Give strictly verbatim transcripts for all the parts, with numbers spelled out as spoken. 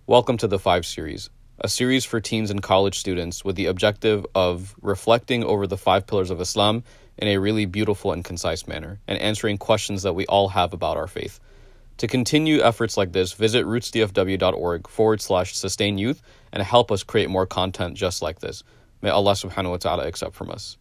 Welcome to the Five Series, a series for teens and college students with the objective of reflecting over the five pillars of Islam in a really beautiful and concise manner, and answering questions that we all have about our faith. To continue efforts like this, visit rootsdfw.org forward slash sustain youth and help us create more content just like this. May Allah subhanahu wa ta'ala accept from us.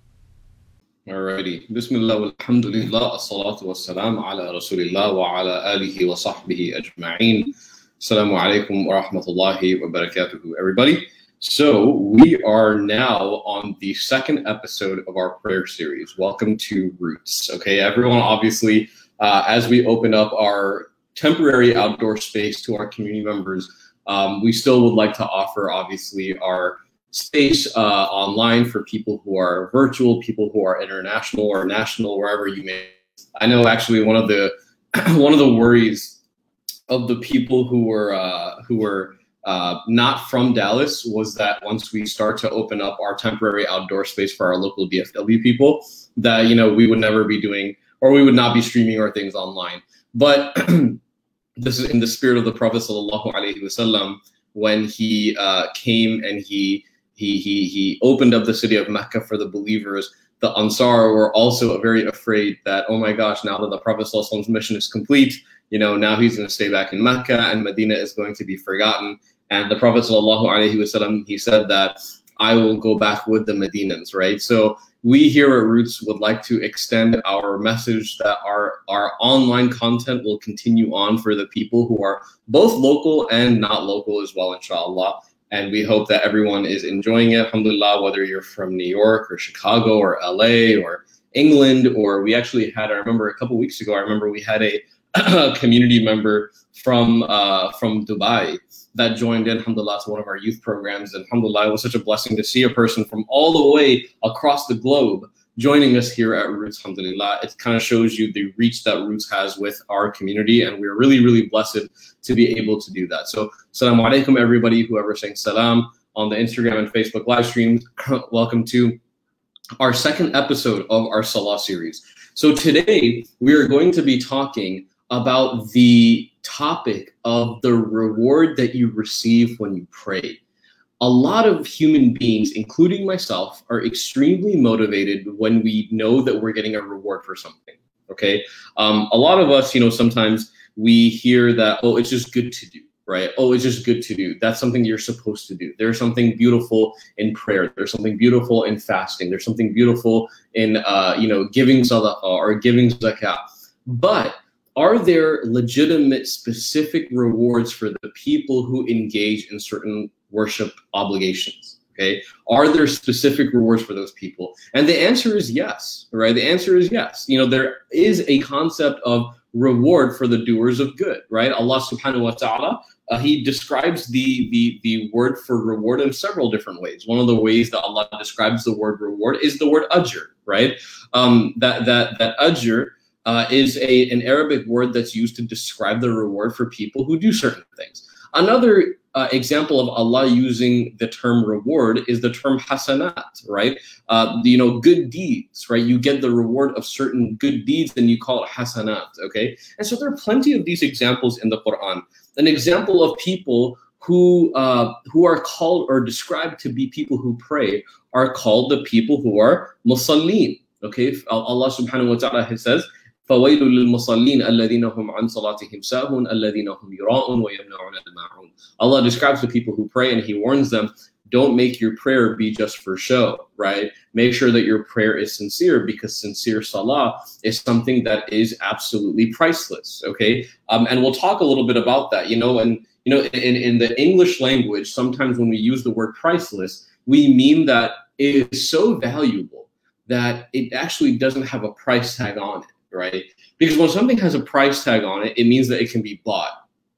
Alrighty. Bismillah walhamdulillah, as-salatu was-salam ala rasulillah wa ala alihi wa sahbihi ajma'een. Assalamu alaikum wa rahmatullahi wa barakatuhu, everybody. So we are now on the second episode of our prayer series. Welcome to Roots. Okay, everyone, obviously, uh, as we open up our temporary outdoor space to our community members, um, we still would like to offer, obviously, our space uh, online for people who are virtual, people who are international or national, wherever you may. I know actually one of the one of the worries of the people who were uh, who were uh, not from Dallas was that once we start to open up our temporary outdoor space for our local D F W people, that you know we would never be doing or we would not be streaming our things online. But this is in the spirit of the Prophet sallallahu alaihi wasallam when he uh, came and he he he he opened up the city of Mecca for the believers. The Ansar were also very afraid that, oh my gosh, now that the Prophet sallallahu alaihi wasallam's mission is complete, you know, now he's going to stay back in Mecca and Medina is going to be forgotten. And the Prophet sallallahu alaihi wasallam, he said that I will go back with the Medinans, right? So we here at Roots would like to extend our message that our, our online content will continue on for the people who are both local and not local as well, inshallah. And we hope that everyone is enjoying it, alhamdulillah, whether you're from New York or Chicago or L A or England, or we actually had, I remember a couple weeks ago, I remember we had a community member from uh, from Dubai that joined in, alhamdulillah, to one of our youth programs. And alhamdulillah, it was such a blessing to see a person from all the way across the globe joining us here at Roots, alhamdulillah. It kind of shows you the reach that Roots has with our community, and we're really, really blessed to be able to do that. So, assalamu alaikum, everybody, whoever's saying salam on the Instagram and Facebook live streams. Welcome to our second episode of our Salah series. So today, we are going to be talking about the topic of the reward that you receive when you pray. A lot of human beings, including myself, are extremely motivated when we know that we're getting a reward for something, okay? Um, a lot of us, you know, sometimes we hear that, oh, it's just good to do, right? Oh, it's just good to do. That's something you're supposed to do. There's something beautiful in prayer. There's something beautiful in fasting. There's something beautiful in, uh, you know, giving sadaqah or giving zakah. But are there legitimate, specific rewards for the people who engage in certain worship obligations? Okay, are there specific rewards for those people? And the answer is yes, right? The answer is yes. You know, there is a concept of reward for the doers of good, right? Allah subhanahu wa ta'ala, uh, he describes the, the, the word for reward in several different ways. One of the ways that Allah describes the word reward is the word ajr, right? Um, that, that, that ajr uh, is a, an Arabic word that's used to describe the reward for people who do certain things. Another uh, example of Allah using the term reward is the term hasanat, right? Uh, you know, good deeds, right? You get the reward of certain good deeds and you call it hasanat, okay? And so there are plenty of these examples in the Quran. An example of people who uh, who are called or described to be people who pray are called the people who are musallin, okay? Allah subhanahu wa ta'ala says, فَوَيْلٌ لِلْمُصَلِّينَ الَّذِينَ هُمْ عَنْ صَلَاتِهِمْ سَاهُونَ الَّذِينَ هُمْ يُرَاءُونَ وَيَمْنَعُونَ الْمَاعُونَ. Allah describes the people who pray and he warns them, don't make your prayer be just for show, right? Make sure that your prayer is sincere, because sincere salah is something that is absolutely priceless, okay? Um, and we'll talk a little bit about that, you know, and you know, in, in the English language, sometimes when we use the word priceless, we mean that it is so valuable that it actually doesn't have a price tag on it. Right? Because when something has a price tag on it, it means that it can be bought.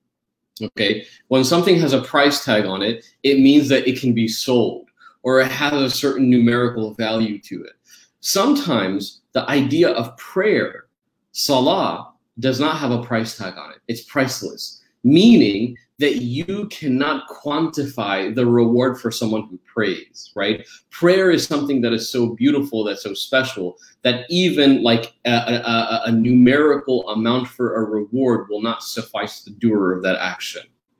Okay? When something has a price tag on it, it means that it can be sold, or it has a certain numerical value to it. Sometimes the idea of prayer, salah, does not have a price tag on it. It's priceless, meaning that you cannot quantify the reward for someone who prays, right? Prayer is something that is so beautiful, that's so special, that even like a, a, a numerical amount for a reward will not suffice the doer of that action,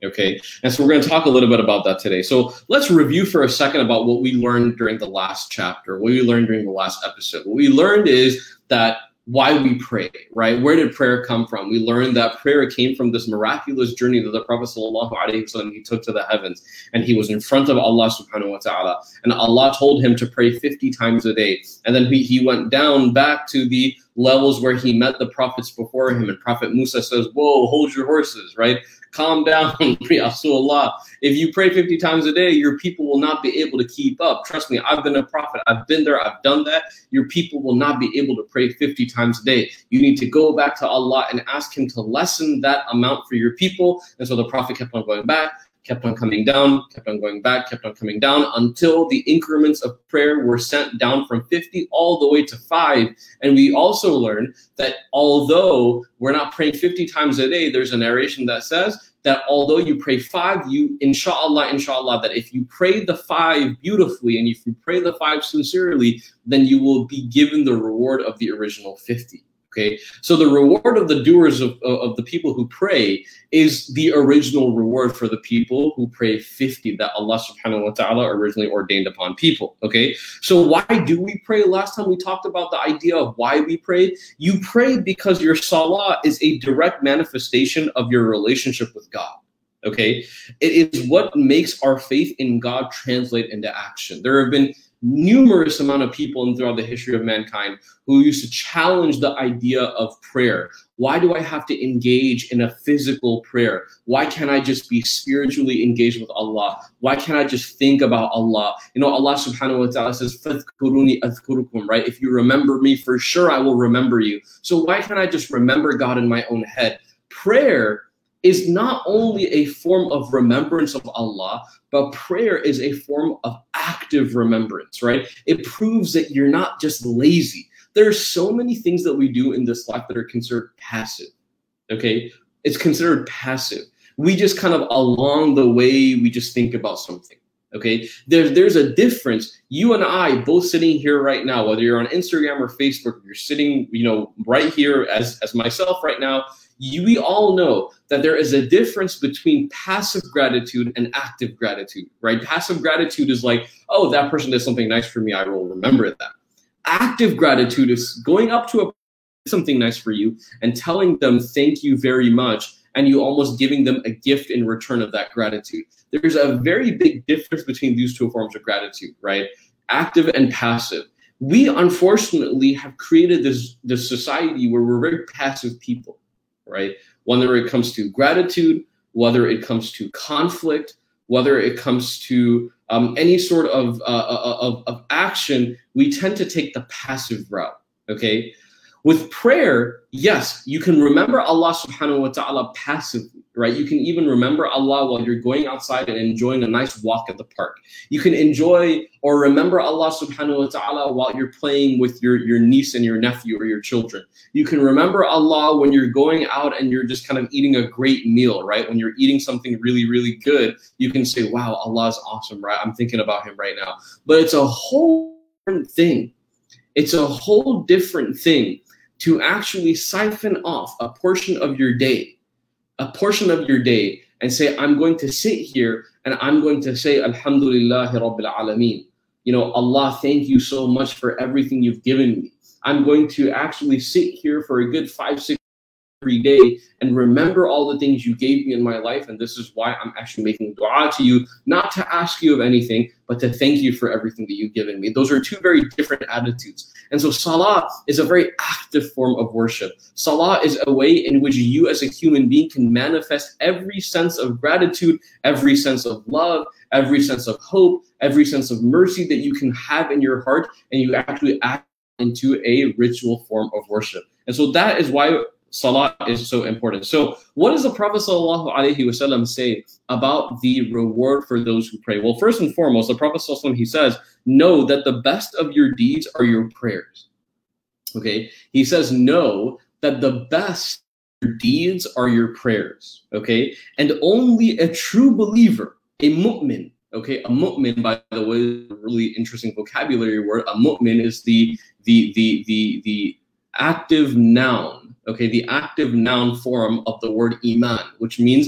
Okay, and so we're going to talk a little bit about that today. So let's review for a second about what we learned during the last chapter, what we learned during the last episode. What we learned is that why we pray, right? Where did prayer come from? We learned that prayer came from this miraculous journey that the Prophet sallallahu alaihi wasallam he took to the heavens, and he was in front of Allah subhanahu wa ta'ala, and Allah told him to pray fifty times a day. And then he, he went down back to the levels where he met the prophets before him, and Prophet Musa says, whoa, hold your horses, right? Calm down, Rasulullah. If you pray fifty times a day, your people will not be able to keep up. Trust me, I've been a prophet. I've been there. I've done that. Your people will not be able to pray fifty times a day. You need to go back to Allah and ask him to lessen that amount for your people. And so the prophet kept on going back, kept on coming down, kept on going back, kept on coming down until the increments of prayer were sent down from fifty all the way to five. And we also learned that although we're not praying fifty times a day, there's a narration that says that although you pray five, you, inshallah, inshallah, that if you pray the five beautifully and if you pray the five sincerely, then you will be given the reward of the original fifty. Okay, so the reward of the doers of, of the people who pray is the original reward for the people who pray fifty that Allah subhanahu wa ta'ala originally ordained upon people. Okay, so why do we pray? Last time we talked about the idea of why we pray. You pray because your salah is a direct manifestation of your relationship with God. Okay, it is what makes our faith in God translate into action. There have been numerous amount of people throughout the history of mankind who used to challenge the idea of prayer. Why do I have to engage in a physical prayer? Why can't I just be spiritually engaged with Allah? Why can't I just think about Allah? You know, Allah subhanahu wa ta'ala says, "Fadhkuruni adhkurukum," right? If you remember me, for sure I will remember you. So why can't I just remember God in my own head? Prayer is not only a form of remembrance of Allah, but prayer is a form of active remembrance, right? It proves that you're not just lazy. There are so many things that we do in this life that are considered passive, okay? It's considered passive. We just kind of along the way, we just think about something, okay? There, there's a difference. You and I both sitting here right now, whether you're on Instagram or Facebook, you're sitting, you know, right here as, as myself right now, You, we all know that there is a difference between passive gratitude and active gratitude, right? Passive gratitude is like, oh, that person did something nice for me, I will remember that. Active gratitude is going up to a something nice for you and telling them thank you very much, and you almost giving them a gift in return of that gratitude. There's a very big difference between these two forms of gratitude, right? Active and passive. We unfortunately have created this, this society where we're very passive people, right? Whether it comes to gratitude, whether it comes to conflict, whether it comes to um, any sort of, uh, of, of action, we tend to take the passive route, okay? With prayer, yes, you can remember Allah subhanahu wa ta'ala passively, right? You can even remember Allah while you're going outside and enjoying a nice walk at the park. You can enjoy or remember Allah subhanahu wa ta'ala while you're playing with your, your niece and your nephew or your children. You can remember Allah when you're going out and you're just kind of eating a great meal, right? When you're eating something really, really good, you can say, wow, Allah is awesome, right? I'm thinking about him right now. But it's a whole different thing. It's a whole different thing to actually siphon off a portion of your day, a portion of your day, and say, I'm going to sit here and I'm going to say, Alhamdulillahi Rabbil Alameen. You know, Allah, thank you so much for everything you've given me. I'm going to actually sit here for a good five, six every day and remember all the things you gave me in my life. And this is why I'm actually making dua to you, not to ask you of anything, but to thank you for everything that you've given me. Those are two very different attitudes. And so salah is a very active form of worship. Salah is a way in which you as a human being can manifest every sense of gratitude, every sense of love, every sense of hope, every sense of mercy that you can have in your heart, and you actually act into a ritual form of worship. And so that is why salah is so important. So what does the Prophet sallallahu alaihi wasallam say about the reward for those who pray? Well, first and foremost, the Prophet sallallahu alaihi wasallam, he says, know that the best of your deeds are your prayers. Okay? He says, know that the best of your deeds are your prayers. Okay? And only a true believer, a mu'min, okay, a mu'min, by the way, a really interesting vocabulary word. A mu'min is the the the the the active noun. Okay, the active noun form of the word iman, which means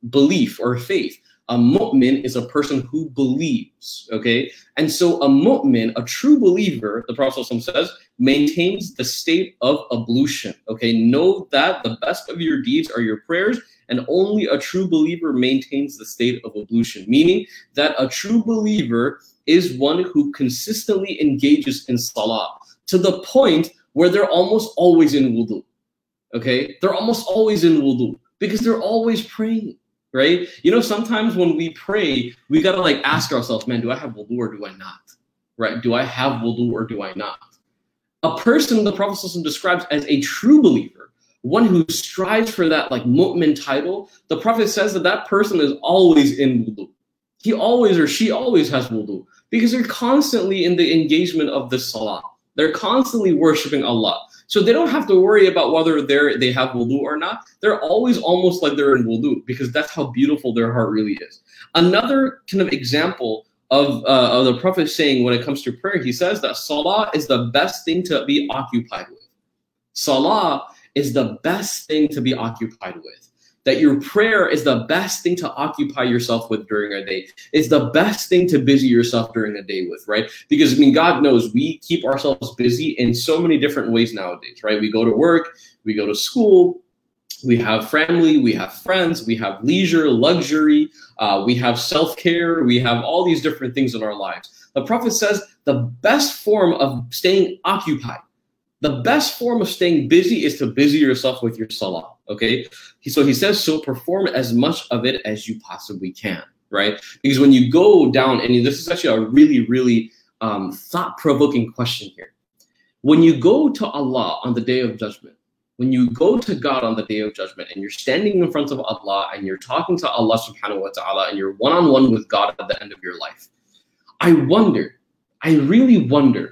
belief or faith. A mu'min is a person who believes, okay? And so a mu'min, a true believer, the Prophet says, maintains the state of ablution, okay? Know that the best of your deeds are your prayers, and only a true believer maintains the state of ablution, meaning that a true believer is one who consistently engages in salah to the point where they're almost always in wudu, okay? They're almost always in wudu because they're always praying. Right? You know, sometimes when we pray, we got to like ask ourselves, man, do I have wudu or do I not? Right? Do I have wudu or do I not? A person the Prophet describes as a true believer, one who strives for that like mu'min title, the Prophet says that that person is always in wudu. He always or she always has wudu because they're constantly in the engagement of the salah. They're constantly worshiping Allah. So they don't have to worry about whether they're, they have wudu or not. They're always almost like they're in wudu because that's how beautiful their heart really is. Another kind of example of, uh, of the Prophet saying when it comes to prayer, he says that salah is the best thing to be occupied with. Salah is the best thing to be occupied with. That your prayer is the best thing to occupy yourself with during a day. It's the best thing to busy yourself during a day with, right? Because, I mean, God knows we keep ourselves busy in so many different ways nowadays, right? We go to work, we go to school, we have family, we have friends, we have leisure, luxury, uh, we have self-care, we have all these different things in our lives. The Prophet says the best form of staying occupied, the best form of staying busy is to busy yourself with your salah, okay? So he says, so perform as much of it as you possibly can, right? Because when you go down, and this is actually a really, really um, thought-provoking question here. When you go to Allah on the Day of Judgment, when you go to God on the Day of Judgment and you're standing in front of Allah and you're talking to Allah subhanahu wa ta'ala and you're one-on-one with God at the end of your life, I wonder, I really wonder,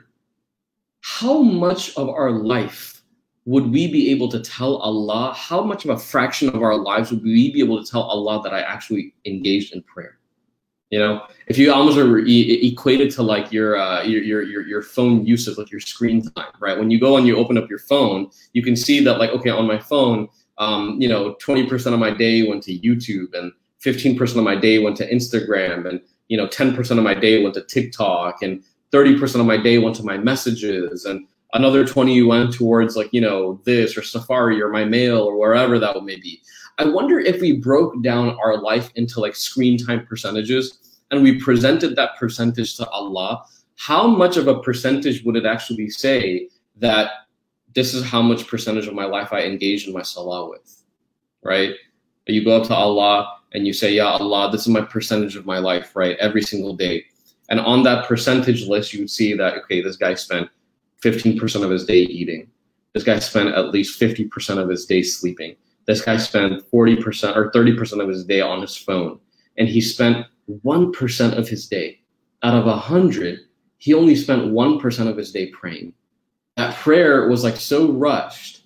how much of our life would we be able to tell Allah, how much of a fraction of our lives would we be able to tell Allah that I actually engaged in prayer? You know, if you almost are e equate it to like your, uh, your, your, your, your phone usage, like your screen time, right? When you go and you open up your phone, you can see that like, okay, on my phone, um, you know, twenty percent of my day went to YouTube and fifteen percent of my day went to Instagram and, you know, ten percent of my day went to TikTok and thirty percent of my day went to my messages and another twenty went towards like, you know, this or Safari or my mail or wherever that may be. I wonder if we broke down our life into like screen time percentages and we presented that percentage to Allah, how much of a percentage would it actually say that this is how much percentage of my life I engage in my salah with, right? You go up to Allah and you say, Ya Allah, this is my percentage of my life, right? Every single day. And on that percentage list, you would see that, okay, this guy spent fifteen percent of his day eating. This guy spent at least fifty percent of his day sleeping. This guy spent forty percent or thirty percent of his day on his phone. And he spent one percent of his day. Out of one hundred, he only spent one percent of his day praying. That prayer was like so rushed.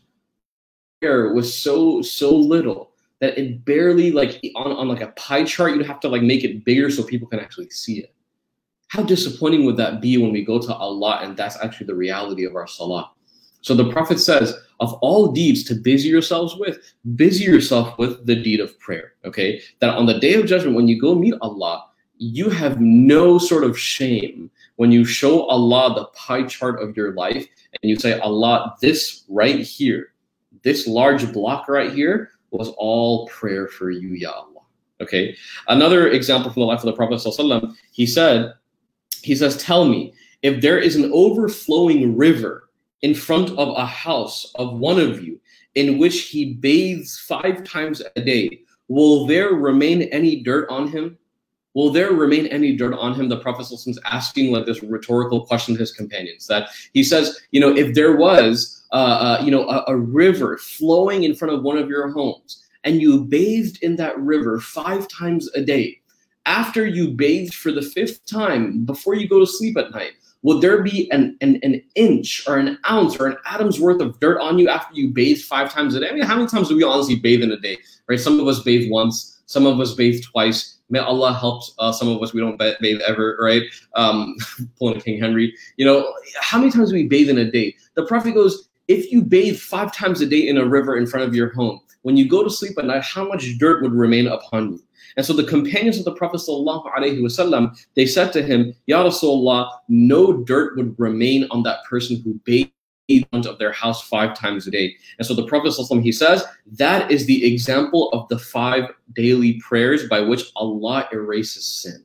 Prayer was so, so little that it barely like on, on like a pie chart, you'd have to like make it bigger so people can actually see it. How disappointing would that be when we go to Allah and that's actually the reality of our salah? So the Prophet says, of all deeds to busy yourselves with, busy yourself with the deed of prayer, okay? That on the Day of Judgment, when you go meet Allah, you have no sort of shame when you show Allah the pie chart of your life and you say, Allah, this right here, this large block right here was all prayer for you, Ya Allah, okay? Another example from the life of the Prophet ﷺ, he said, He says, tell me, if there is an overflowing river in front of a house of one of you in which he bathes five times a day, will there remain any dirt on him? Will there remain any dirt on him? The Prophet is asking like this rhetorical question to his companions. That he says, you know, if there was, uh, uh, you know, a, a river flowing in front of one of your homes and you bathed in that river five times a day, after you bathed for the fifth time, before you go to sleep at night, would there be an, an, an inch or an ounce or an atom's worth of dirt on you after you bathe five times a day? I mean, how many times do we honestly bathe in a day, right? Some of us bathe once, some of us bathe twice. May Allah help uh, some of us, we don't bathe ever, right? Um, pulling a King Henry. You know, how many times do we bathe in a day? The Prophet goes, if you bathe five times a day in a river in front of your home, when you go to sleep at night, how much dirt would remain upon you? And so the companions of the Prophet sallallahu alaihi wasallam, they said to him, Ya Rasulullah, no dirt would remain on that person who bathed in front of their house five times a day. And so the Prophet sallallahu alaihi wasallam, he says, that is the example of the five daily prayers by which Allah erases sin.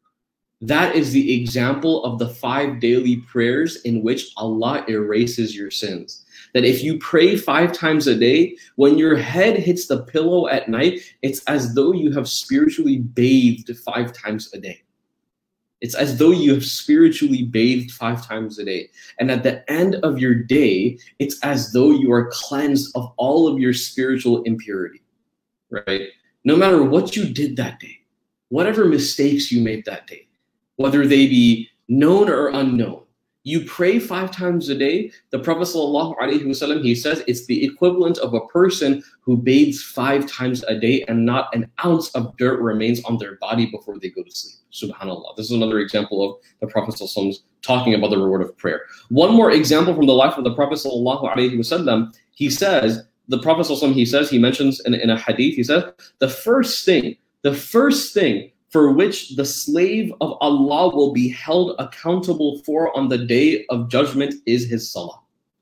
That is the example of the five daily prayers in which Allah erases your sins. That if you pray five times a day, when your head hits the pillow at night, it's as though you have spiritually bathed five times a day. It's as though you have spiritually bathed five times a day. And at the end of your day, it's as though you are cleansed of all of your spiritual impurity, right? No matter what you did that day, whatever mistakes you made that day, whether they be known or unknown, you pray five times a day. The Prophet sallallahu alaihi wasallam, he says it's the equivalent of a person who bathes five times a day and not an ounce of dirt remains on their body before they go to sleep. Subhanallah. This is another example of the Prophet sallallahu alaihi wasallam talking about the reward of prayer. One more example from the life of the Prophet sallallahu alaihi wasallam, he says, the Prophet sallallahu alaihi wasallam, he says, he mentions in, in a hadith, he says, the first thing, the first thing for which the slave of Allah will be held accountable for on the day of judgment is his salah.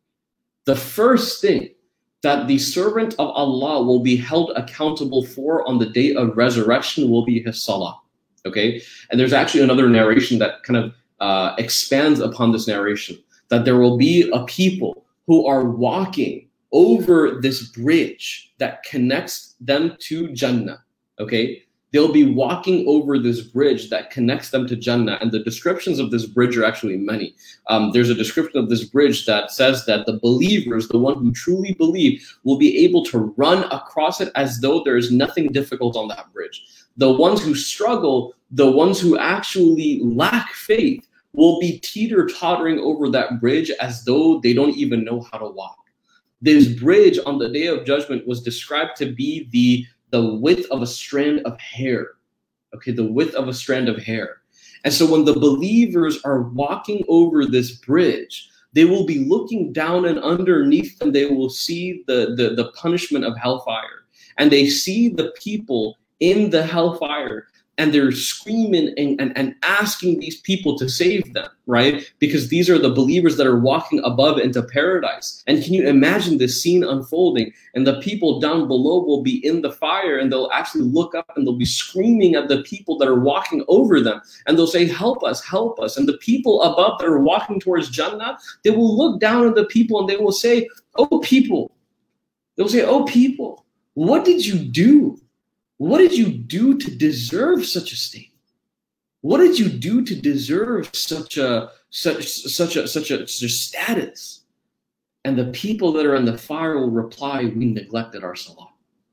The first thing that the servant of Allah will be held accountable for on the day of resurrection will be his salah. Okay? And there's actually another narration that kind of uh, expands upon this narration, that there will be a people who are walking over this bridge that connects them to Jannah. Okay? They'll be walking over this bridge that connects them to Jannah. And the descriptions of this bridge are actually many. Um, there's a description of this bridge that says that the believers, the one who truly believe, will be able to run across it as though there is nothing difficult on that bridge. The ones who struggle, the ones who actually lack faith, will be teeter-tottering over that bridge as though they don't even know how to walk. This bridge on the day of judgment was described to be the the width of a strand of hair, okay, the width of a strand of hair. And so when the believers are walking over this bridge, they will be looking down, and underneath them, they will see the, the, the punishment of hellfire. And they see the people in the hellfire, and they're screaming and, and, and asking these people to save them, right? Because these are the believers that are walking above into paradise. And can you imagine this scene unfolding? And the people down below will be in the fire, and they'll actually look up and they'll be screaming at the people that are walking over them. And they'll say, help us, help us. And the people above that are walking towards Jannah, they will look down at the people and they will say, oh, people. They'll say, oh, people, what did you do? What did you do to deserve such a state? What did you do to deserve such a such such a such a, such a status? And the people that are in the fire will reply, we neglected our salah.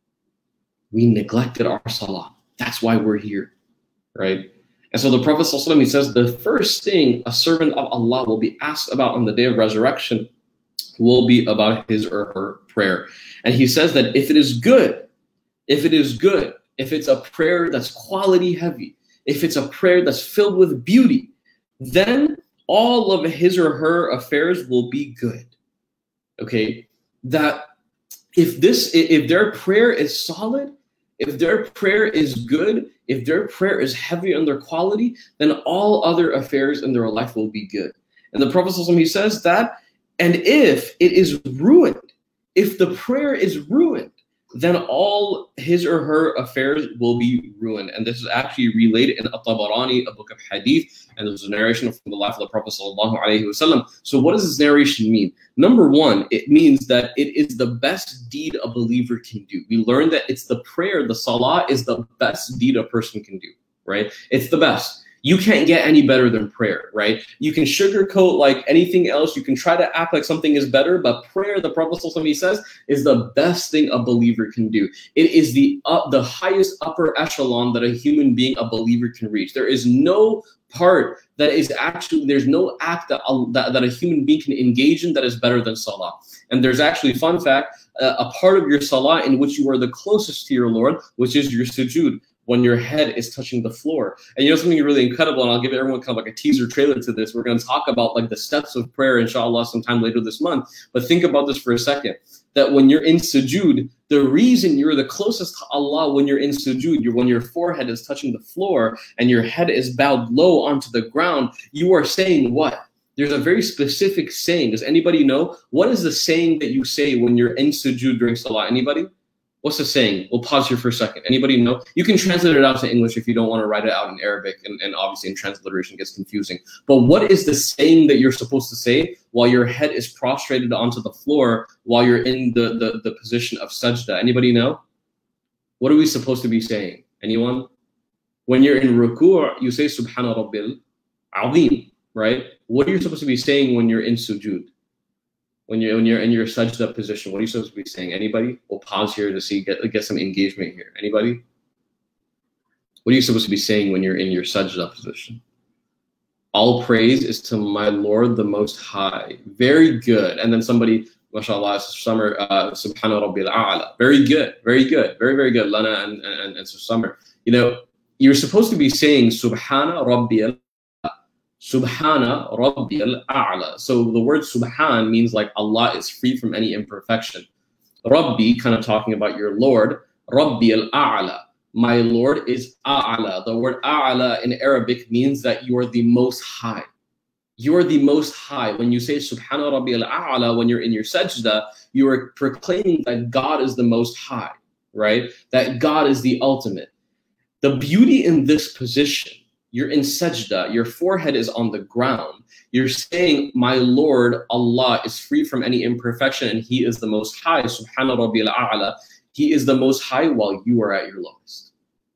We neglected our salah. That's why we're here, right? And so the Prophet ﷺ, he says, the first thing a servant of Allah will be asked about on the day of resurrection will be about his or her prayer. And he says that if it is good, if it is good, if it's a prayer that's quality heavy, if it's a prayer that's filled with beauty, then all of his or her affairs will be good. Okay? That if this, if their prayer is solid, if their prayer is good, if their prayer is heavy on their quality, then all other affairs in their life will be good. And the Prophet ﷺ, he says that, and if it is ruined, if the prayer is ruined, then all his or her affairs will be ruined. And this is actually related in At-Tabarani, a book of hadith, and there's a narration from the life of the Prophet sallallahu alaihi wasallam. So what does this narration mean? Number one, it means that it is the best deed a believer can do. We learn that it's the prayer, the salah is the best deed a person can do, right? It's the best. You can't get any better than prayer, right? You can sugarcoat like anything else. You can try to act like something is better, but prayer, the Prophet ﷺ, he says, is the best thing a believer can do. It is the uh, the highest upper echelon that a human being, a believer, can reach. There is no part that is actually, there's no act that, uh, that, that a human being can engage in that is better than salah. And there's actually, fun fact, uh, a part of your salah in which you are the closest to your Lord, which is your sujood. when your head is touching the floor. And you know something really incredible, and I'll give everyone kind of like a teaser trailer to this. We're going to talk about like the steps of prayer, inshallah, sometime later this month. But think about this for a second, that when you're in sujood, the reason you're the closest to Allah when you're in sujood, you're, when your forehead is touching the floor and your head is bowed low onto the ground, you are saying what? There's a very specific saying. Does anybody know? What is the saying that you say when you're in sujood during salah? Anybody? What's the saying? We'll pause here for a second. Anybody know? You can translate it out to English if you don't want to write it out in Arabic, and, and obviously in transliteration gets confusing. But what is the saying that you're supposed to say while your head is prostrated onto the floor, while you're in the, the, the position of sajda? Anybody know? What are we supposed to be saying? Anyone? When you're in ruku', you say Subhana Rabbil Azim, right? What are you supposed to be saying when you're in sujood? When you're when you're in your sajda position, what are you supposed to be saying? Anybody? We'll pause here to see get get some engagement here. Anybody? What are you supposed to be saying when you're in your sajda position? All praise is to my Lord the Most High. Very good. And then somebody, mashallah, Summer, uh, Subhana Rabbil A'la. Very good. Very good. Very very good. Lana and and, and Summer. You know, you're supposed to be saying Subhana Rabbil Subhana Rabbil A'la. So the word Subhan means like Allah is free from any imperfection. Rabbi, kind of talking about your Lord. Rabbil A'la. My Lord is A'la. The word A'la in Arabic means that you are the most high. You are the most high. When you say Subhana Rabbil A'la, when you're in your sajda, you are proclaiming that God is the most high, right? That God is the ultimate. The beauty in this position, you're in sajda, your forehead is on the ground. You're saying, my Lord, Allah is free from any imperfection and He is the most high. Subhana Rabbil A'la. He is the most high while you are at your lowest.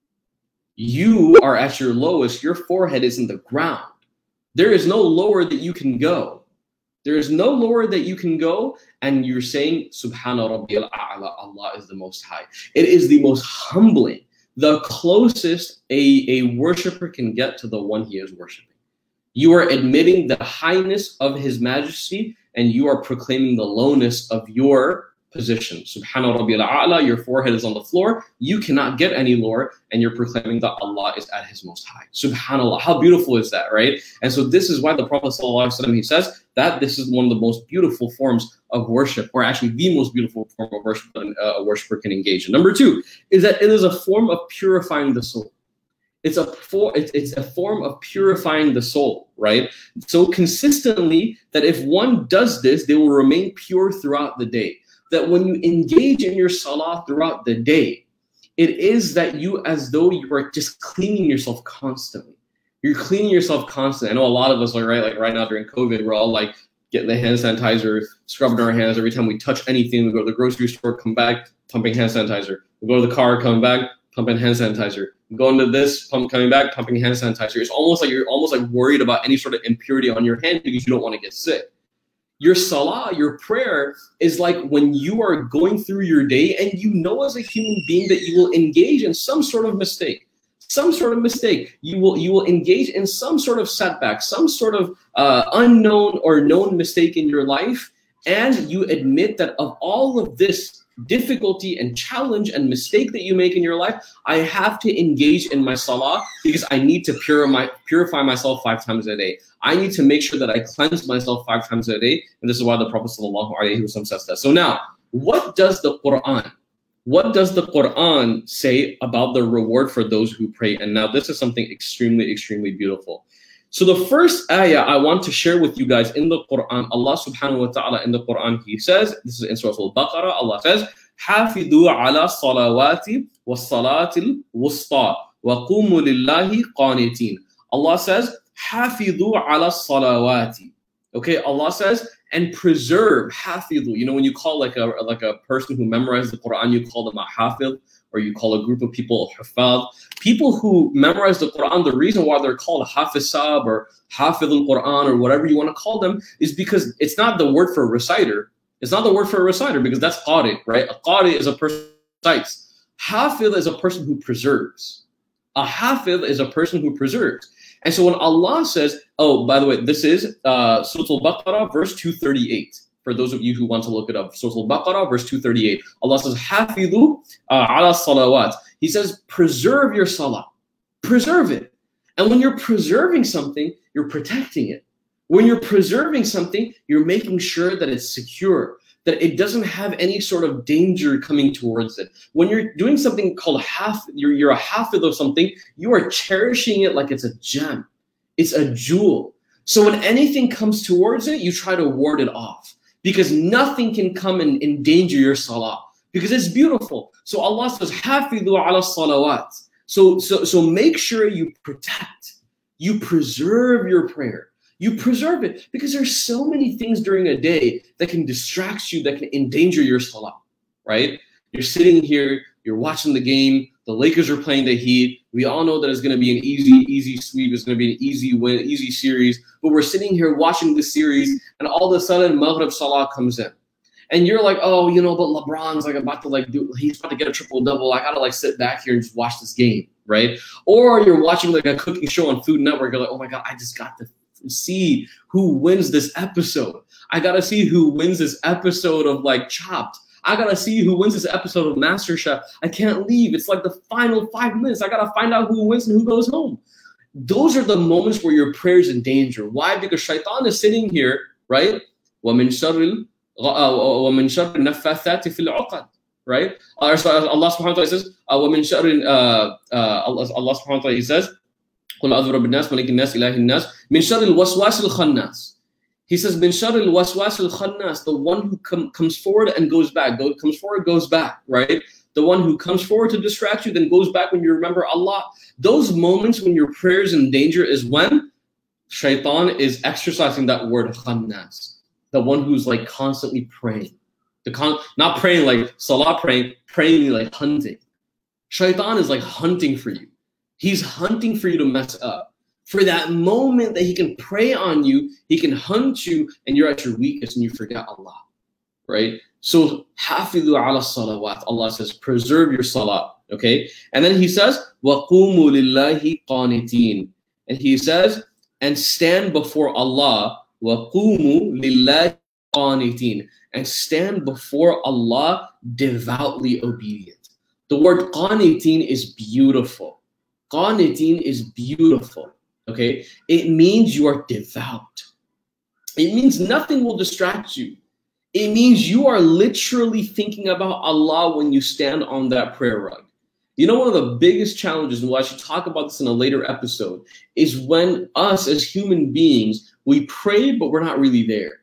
You are at your lowest. Your forehead is in the ground. There is no lower that you can go. There is no lower that you can go. And you're saying, Subhana Rabbil A'la. Allah is the most high. It is the most humbling, the closest a, a worshiper can get to the one he is worshiping. You are admitting the highness of His majesty, and you are proclaiming the lowness of your position. Subhana Rabbil A'la, your forehead is on the floor. You cannot get any lower, and you're proclaiming that Allah is at His most high. Subhanallah, how beautiful is that, right? And so this is why the Prophet ﷺ, he says that this is one of the most beautiful forms of worship, or actually the most beautiful form of worship that a worshiper can engage in. Number two is that it is a form of purifying the soul. It's a, for, it's, it's a form of purifying the soul, right? So consistently, that if one does this, they will remain pure throughout the day. That when you engage in your salah throughout the day, it is that you, as though you are just cleaning yourself constantly. You're cleaning yourself constantly. I know a lot of us are, right, like right now during COVID, we're all like getting the hand sanitizer, scrubbing our hands every time we touch anything. We go to the grocery store, come back, pumping hand sanitizer. We go to the car, come back, pumping hand sanitizer. Going to this, pump, coming back, pumping hand sanitizer. It's almost like you're almost like worried about any sort of impurity on your hand because you don't want to get sick. Your salah, your prayer, is like when you are going through your day and you know as a human being that you will engage in some sort of mistake. Some sort of mistake. You will you will engage in some sort of setback, some sort of uh, unknown or known mistake in your life, and you admit that of all of this difficulty and challenge and mistake that you make in your life, I have to engage in my salah because I need to purify, purify myself five times a day. I need to make sure that I cleanse myself five times a day, and this is why the Prophet sallallahu alaihi wasallam says that. So now, what does the Quran, what does the Quran say about the reward for those who pray? And now this is something extremely, extremely beautiful. So the first ayah I want to share with you guys in the Quran, Allah subhanahu wa ta'ala in the Quran, He says, this is in Surah Al-Baqarah, Allah says, حَافِظُوا عَلَى الصَّلَوَاتِ وَالصَّلَاةِ الْوُسْطَى وَقُومُوا لِلَّهِ قَانِتِينَ. Allah says, حَافِظُوا عَلَى الصَّلَوَاتِ. Okay, Allah says, and preserve, حَافِظُوا. You know, when you call like a like a person who memorized the Quran, you call them a hafiz, or you call a group of people hufad. People who memorize the Quran, the reason why they're called hafizab or hafidh al-Quran or whatever you want to call them is because it's not the word for a reciter. It's not the word for a reciter because that's qari, right? A qari is a person who recites. Hafidh is a person who preserves. A hafidh is a person who preserves. And so when Allah says, oh, by the way, this is uh, Surah Al-Baqarah, verse two thirty-eight. For those of you who want to look it up, Surah Al-Baqarah, verse two thirty-eight. Allah says, Hafidhu uh, ala salawat. He says, preserve your salah. Preserve it. And when you're preserving something, you're protecting it. When you're preserving something, you're making sure that it's secure, that it doesn't have any sort of danger coming towards it. When you're doing something called half, you're, you're a hafid of something, you are cherishing it like it's a gem. It's a jewel. So when anything comes towards it, you try to ward it off because nothing can come and endanger your salah because it's beautiful. So Allah says, hafidhu ala salawat. So, so, so make sure you protect, you preserve your prayer. You preserve it because there's so many things during a day that can distract you, that can endanger your salah, right? You're sitting here, you're watching the game, the Lakers are playing the Heat. We all know that it's going to be an easy, easy sweep. It's going to be an easy win, easy series. But we're sitting here watching the series, and all of a sudden, Maghrib Salah comes in. And you're like, oh, you know, but LeBron's like about to like do, he's about to get a triple double. I gotta like sit back here and just watch this game, right? Or you're watching like a cooking show on Food Network. You're like, oh my God, I just got to see who wins this episode. I gotta see who wins this episode of like Chopped. I gotta see who wins this episode of MasterChef. I can't leave. It's like the final five minutes. I gotta find out who wins and who goes home. Those are the moments where your prayer's in danger. Why? Because Shaitan is sitting here, right? وَمِن شَرِّ وَمِن شَرِّ النَّفَّاثَاتِ فِي الْعُقَدِ, right? Allah subhanahu wa ta'ala says, وَمِن شَرِّ Allah subhanahu wa ta'ala, he says, قُلْ أَعُوذُ بِرَبِّ النَّاسِ مَلِكِ النَّاسِ إِلَٰهِ النَّاسِ مِن شَرِّ الْوَسْوَاسِ الْخَنَّاسِ. He says, مِن شَرِّ الْوَسْوَاسِ الْخَنَّاسِ, the one who com- comes forward and goes back, go, comes forward, goes back, right? The one who comes forward to distract you, then goes back when you remember Allah. Those moments when your prayer is in danger is when Shaitan is exercising that word khannas, the one who's like constantly praying. The con- not praying like salah praying, praying like hunting. Shaitan is like hunting for you. He's hunting for you to mess up. For that moment that he can prey on you, he can hunt you, and you're at your weakest and you forget Allah, right? So, hafidhu ala salawat. Allah says, preserve your salah, okay? And then he says, وَقُومُوا لِلَّهِ قَانِتِينَ. And he says, and stand before Allah, وَقُومُوا لِلَّهِ قَانِتِينَ. And stand before Allah devoutly obedient. The word qanitin is beautiful. Qanitin is beautiful. Okay, it means you are devout. It means nothing will distract you. It means you are literally thinking about Allah when you stand on that prayer rug. You know, one of the biggest challenges, and we'll actually talk about this in a later episode, is when us as human beings, we pray, but we're not really there.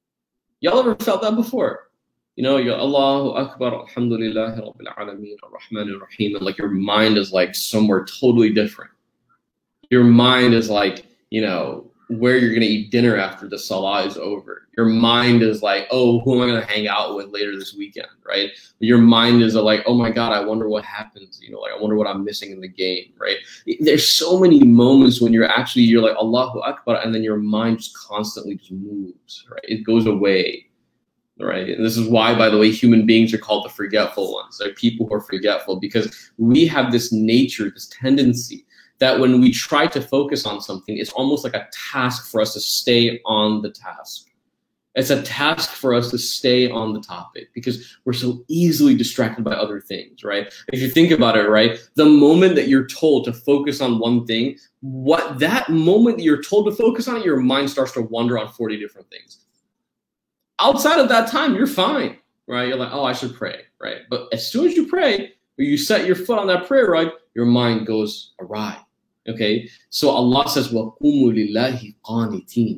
Y'all ever felt that before? You know, you're Allahu Akbar, Alhamdulillah, Rabbil Alameen, Ar-Rahman Ar-Rahim, and like your mind is like somewhere totally different. Your mind is like, you know, where you're going to eat dinner after the salah is over. Your mind is like, oh, who am I going to hang out with later this weekend, right? Your mind is like, oh my God, I wonder what happens. You know, like I wonder what I'm missing in the game, right? There's so many moments when you're actually, you're like, Allahu Akbar, and then your mind just constantly just moves, right? It goes away, right? And this is why, by the way, human beings are called the forgetful ones. They're people who are forgetful because we have this nature, this tendency that when we try to focus on something, it's almost like a task for us to stay on the task. It's a task for us to stay on the topic because we're so easily distracted by other things, right? If you think about it, right, the moment that you're told to focus on one thing, what that moment that you're told to focus on, your mind starts to wander on forty different things. Outside of that time, you're fine, right? You're like, oh, I should pray, right? But as soon as you pray, or you set your foot on that prayer rug, your mind goes awry. Okay, so Allah says, وَقُومُوا لِلَّهِ قَانِتِينَ.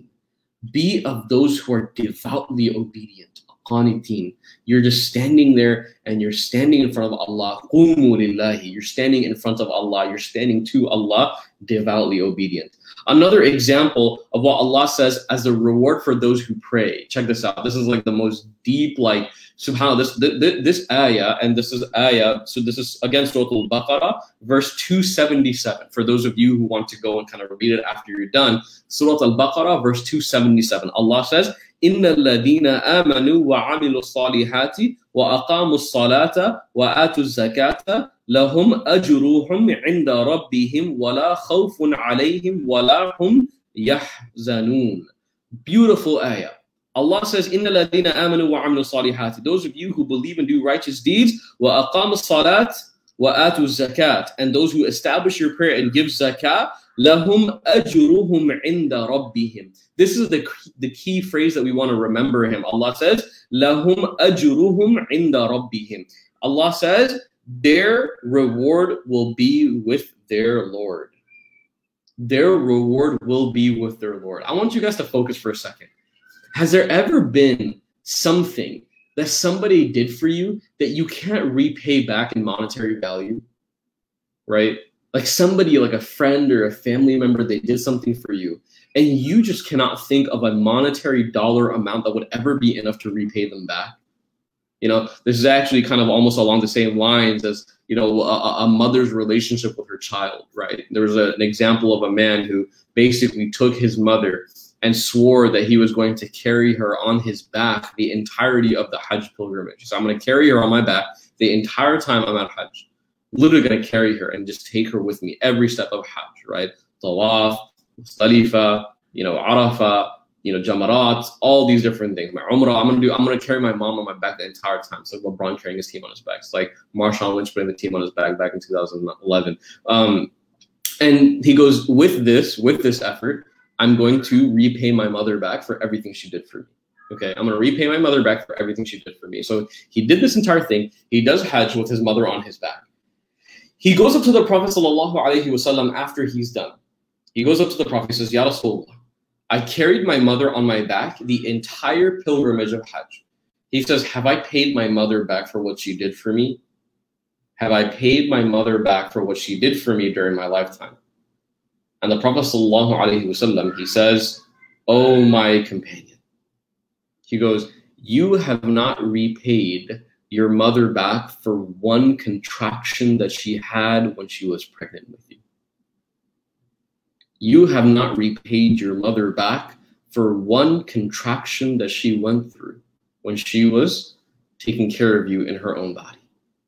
Be of those who are devoutly obedient. Qanitin. You're just standing there and you're standing in front of Allah. قُومُوا لِلَّهِ. You're standing in front of Allah. You're standing to Allah, devoutly obedient. Another example of what Allah says as the reward for those who pray. Check this out. This is like the most deep, like, subhanAllah, this, this, this ayah, and this is ayah, so this is again Surah Al-Baqarah, verse two seventy-seven. For those of you who want to go and kind of read it after you're done, Surah Al-Baqarah, verse two seventy-seven. Allah says, إِنَّ الَّذِينَ آمَنُوا وَعَمِلُوا الصَّالِحَاتِ وَأَقَامُوا الصَّلَاةَ وَآتُوا الزَّكَاةَ لَهُمْ أَجْرُهُمْ عِنْدَ رَبِّهِمْ وَلَا خَوْفٌ عَلَيْهِمْ وَلَا هُمْ يَحْزَنُونَ. Beautiful ayah. Allah says, إِنَّ الَّذِينَ آمَنُوا وَعَمِلُوا الصَّالِحَاتِ. Those of you who believe and do righteous deeds, وَأَقَامُوا الصَّلَاةِ, وَآتُوا الزَّكَاةِ, and those who establish your prayer and give zakah, لَهُمْ أَجْرُهُمْ عِنْدَ رَبِّهِمْ. This is the, the key phrase that we want to remember him. Allah says, لَهُمْ أَجْرُهُمْ عِنْدَ رَبِّهِمْ. Allah says, their reward will be with their Lord. Their reward will be with their Lord. I want you guys to focus for a second. Has there ever been something that somebody did for you that you can't repay back in monetary value? Right? Like somebody, like a friend or a family member, they did something for you, and you just cannot think of a monetary dollar amount that would ever be enough to repay them back. You know, this is actually kind of almost along the same lines as, you know, a, a mother's relationship with her child, right? There was a, an example of a man who basically took his mother and swore that he was going to carry her on his back the entirety of the Hajj pilgrimage. So I'm going to carry her on my back the entire time I'm at Hajj. Literally going to carry her and just take her with me every step of Hajj, right? Tawaf, Musdalifah, you know, Arafah, you know, Jamarat, all these different things. My Umrah, I'm gonna do. I'm gonna carry my mom on my back the entire time. It's like LeBron carrying his team on his back. It's like Marshawn Lynch putting the team on his back back in two thousand eleven. Um, and he goes, with this, with this effort, I'm going to repay my mother back for everything she did for me. Okay, I'm gonna repay my mother back for everything she did for me. So he did this entire thing. He does Hajj with his mother on his back. He goes up to the Prophet sallallahu alaihi wasallam after he's done. He goes up to the Prophet. He says, Ya Rasulullah, I carried my mother on my back the entire pilgrimage of Hajj. He says, have I paid my mother back for what she did for me? Have I paid my mother back for what she did for me during my lifetime? And the Prophet sallallahu alaihi wasallam, he says, oh my companion. He goes, you have not repaid your mother back for one contraction that she had when she was pregnant with you. You have not repaid your mother back for one contraction that she went through when she was taking care of you in her own body.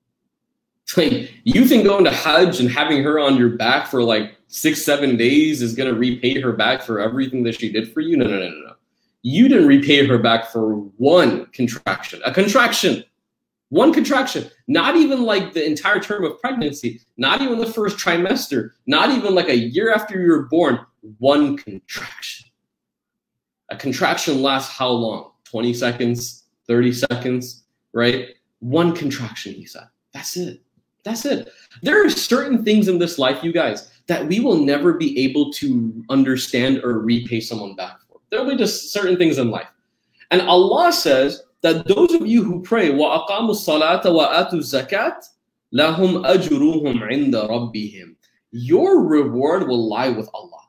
Like, you think going to Hajj and having her on your back for like six, seven days is going to repay her back for everything that she did for you? No, no, no, no, no. You didn't repay her back for one contraction, a contraction. One contraction, not even like the entire term of pregnancy, not even the first trimester, not even like a year after you were born, one contraction. A contraction lasts how long? twenty seconds, thirty seconds, right? One contraction, he said. That's it. That's it. There are certain things in this life, you guys, that we will never be able to understand or repay someone back for. There will be just certain things in life. And Allah says, that those of you who pray, وَأَقَامُوا الصَّلَاةَ وَآتُوا الزَّكَاةَ لَهُمْ أَجْرُهُمْ عِنْدَ رَبِّهِمْ. Your reward will lie with Allah.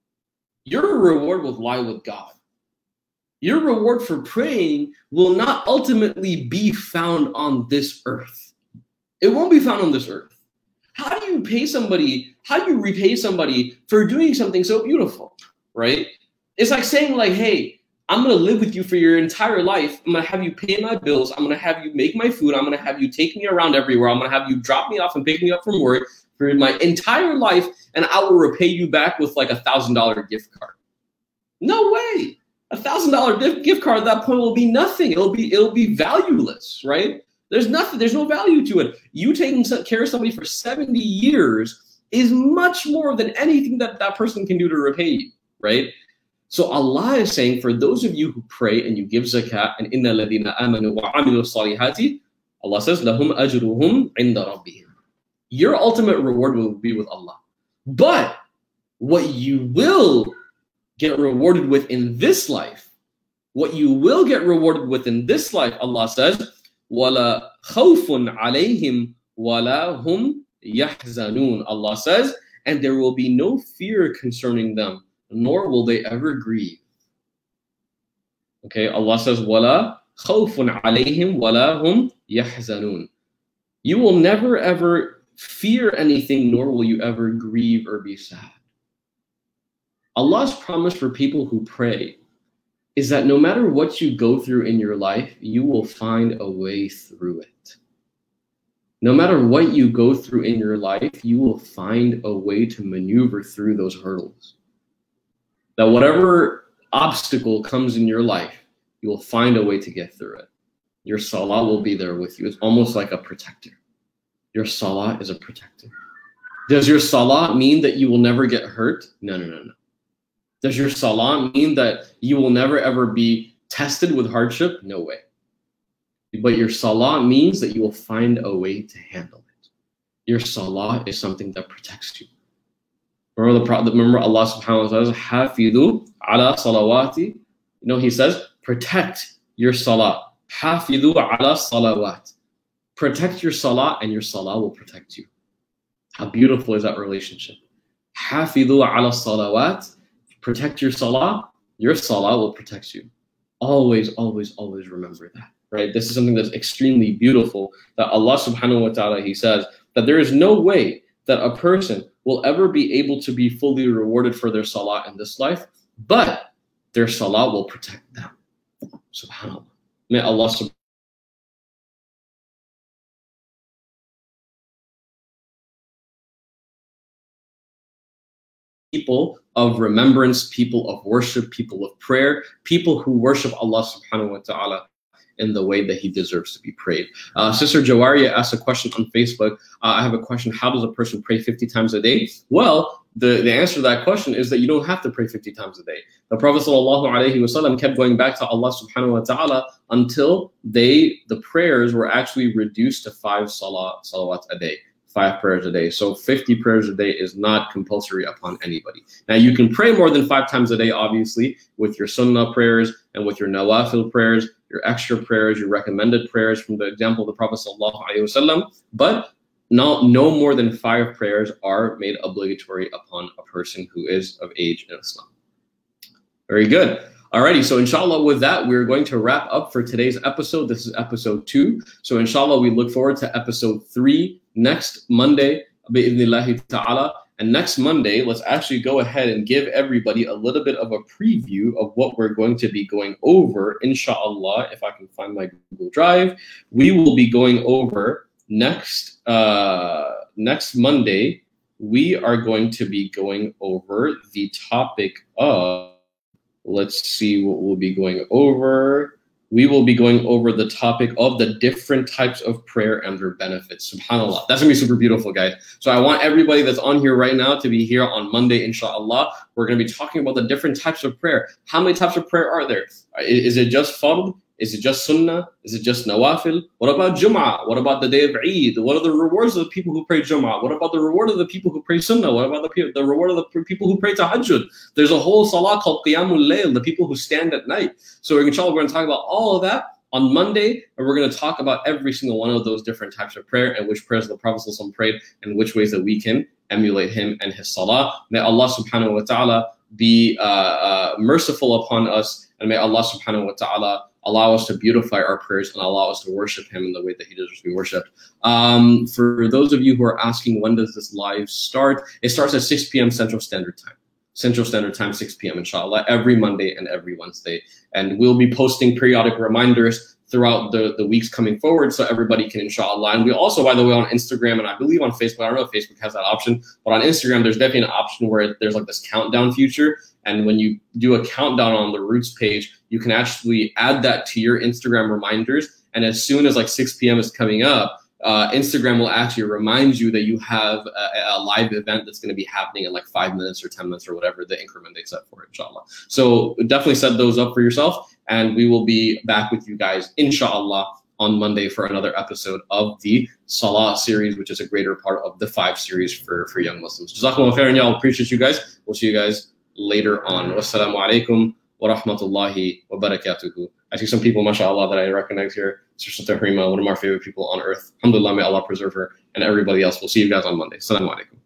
Your reward will lie with God. Your reward for praying will not ultimately be found on this earth. It won't be found on this earth. How do you pay somebody, how do you repay somebody for doing something so beautiful, right? It's like saying like, hey, I'm going to live with you for your entire life. I'm going to have you pay my bills. I'm going to have you make my food. I'm going to have you take me around everywhere. I'm going to have you drop me off and pick me up from work for my entire life, and I will repay you back with like a one thousand dollar gift card. No way. A one thousand dollar gift card at that point will be nothing. It'll be it'll be valueless, right? There's nothing. There's no value to it. You taking care of somebody for seventy years is much more than anything that that person can do to repay you, right? So Allah is saying, for those of you who pray and you give zakat, and inna ladina amanu wa amilu salihati, Allah says, lahum ajruhum inda rabbihim. Your ultimate reward will be with Allah. But what you will get rewarded with in this life, what you will get rewarded with in this life, Allah says, wala khawfun alayhim wala hum yahzanun. Allah says, and there will be no fear concerning them, nor will they ever grieve. Okay, Allah says, وَلَا خَوْفٌ عَلَيْهِمْ وَلَا هُمْ يَحْزَنُونَ. You will never ever fear anything, nor will you ever grieve or be sad. Allah's promise for people who pray is that no matter what you go through in your life, you will find a way through it. No matter what you go through in your life, you will find a way to maneuver through those hurdles. That whatever obstacle comes in your life, you will find a way to get through it. Your salah will be there with you. It's almost like a protector. Your salah is a protector. Does your salah mean that you will never get hurt? No, no, no, no. Does your salah mean that you will never ever be tested with hardship? No way. But your salah means that you will find a way to handle it. Your salah is something that protects you. Remember the Prophet, remember Allah subhanahu wa ta'ala says, Hafidhu ala salawati. You know, he says, protect your salah. Hafidhu ala salawat. Protect your salah and your salah will protect you. How beautiful is that relationship? Hafidhu ala salawat. Protect your salah, your salah will protect you. Always, always, always remember that, right? This is something that's extremely beautiful, that Allah subhanahu wa ta'ala, he says that there is no way that a person will ever be able to be fully rewarded for their salah in this life, but their salah will protect them. Subhanallah. May Allah subhanahu people of remembrance, people of worship, people of prayer, people who worship Allah subhanahu wa ta'ala in the way that he deserves to be prayed. Uh, Sister Jawaria asked a question on Facebook. Uh, I have a question. How does a person pray fifty times a day? Well, the, the answer to that question is that you don't have to pray fifty times a day. The Prophet sallallahu alaihi wasallam kept going back to Allah subhanahu wa ta'ala until they, the prayers were actually reduced to five salah, salawat a day. Five prayers a day. So fifty prayers a day is not compulsory upon anybody. Now you can pray more than five times a day, obviously, with your sunnah prayers and with your nawafil prayers, your extra prayers, your recommended prayers from the example of the Prophet sallallahu alaihi wasallam. But no, no more than five prayers are made obligatory upon a person who is of age in Islam. Very good. Alrighty, so inshallah with that, we're going to wrap up for today's episode. This is episode two. So inshallah, we look forward to episode three next Monday, bi'idhnillahi ta'ala. And next Monday, let's actually go ahead and give everybody a little bit of a preview of what we're going to be going over, inshallah. If I can find my Google Drive, we will be going over next, uh, next Monday, we are going to be going over the topic of, let's see what we'll be going over. We will be going over the topic of the different types of prayer and their benefits. SubhanAllah. That's going to be super beautiful, guys. So I want everybody that's on here right now to be here on Monday, inshallah. We're going to be talking about the different types of prayer. How many types of prayer are there? Is it just fard? Is it just sunnah? Is it just nawafil? What about Jum'ah? What about the day of Eid? What are the rewards of the people who pray Jum'ah? What about the reward of the people who pray sunnah? What about the, the reward of the people who pray tahajjud? There's a whole salah called qiyamul layl, the people who stand at night. So inshallah, we're going to talk about all of that on Monday, and we're going to talk about every single one of those different types of prayer and which prayers the Prophet prayed and which ways that we can emulate him and his salah. May Allah subhanahu wa ta'ala be uh, uh, merciful upon us, and may Allah subhanahu wa ta'ala allow us to beautify our prayers and allow us to worship him in the way that he deserves to be worshipped. Um, for those of you who are asking, when does this live start? It starts at six p.m. Central Standard Time. Central Standard Time, six p.m. inshallah, every Monday and every Wednesday. And we'll be posting periodic reminders throughout the, the weeks coming forward so everybody can inshallah. And we also, by the way, on Instagram and I believe on Facebook, I don't know if Facebook has that option, but on Instagram, there's definitely an option where there's like this countdown feature. And when you do a countdown on the Roots page, you can actually add that to your Instagram reminders. And as soon as like six p.m. is coming up, uh, Instagram will actually remind you that you have a, a live event that's going to be happening in like five minutes or ten minutes or whatever the increment they set for it, inshallah. So definitely set those up for yourself. And we will be back with you guys, inshallah, on Monday for another episode of the Salah series, which is a greater part of the five series for, for young Muslims. Jazakumullah khairan, y'all. Appreciate you guys. We'll see you guys later on. Wassalamu alaikum wa rahmatullahi wa barakatuhu. I see some people, mashallah, that I recognize here. Sister Tahrima, one of our favorite people on earth. Alhamdulillah, may Allah preserve her and everybody else. We'll see you guys on Monday. Assalamu alaikum.